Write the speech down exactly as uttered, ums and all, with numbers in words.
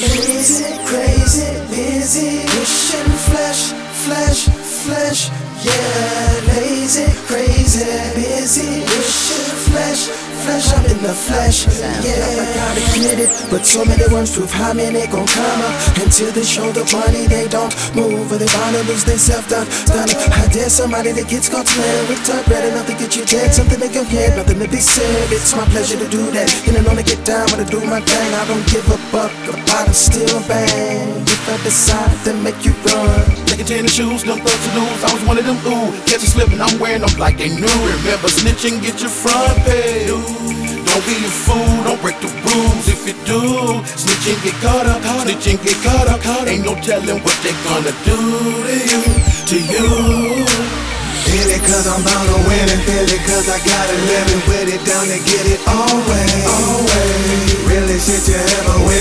Lazy, crazy, busy, pushing flesh, flesh, flesh. Yeah, lazy, crazy, busy, pushing flesh, flesh. I'm in the flesh. Yeah, I gotta get it, but so many words prove how many gon' come up until they show the money. They don't move or they wanna lose they self done. Done. I dare somebody that gets caught swearing. Retard, red enough to get you dead. Something in your head, nothing to be said. It's my pleasure to do that. And I wanna get down when I do my thing. I don't give a fuck about a steel bang. If I decide to make you run, Nigga tennis shoes, them thugs to lose. I was one of them, ooh. Catch you slipping, I'm wearing them like they new. Remember snitching, get your front pay. Don't be a fool, don't break the rules. If you do, snitching get caught up, snitching get caught up. Ain't no telling what they gonna do to you, to you. Feel it cause I'm bound to win it. Feel it cause I gotta live it. With it down to get it always, always. Really shit you ever went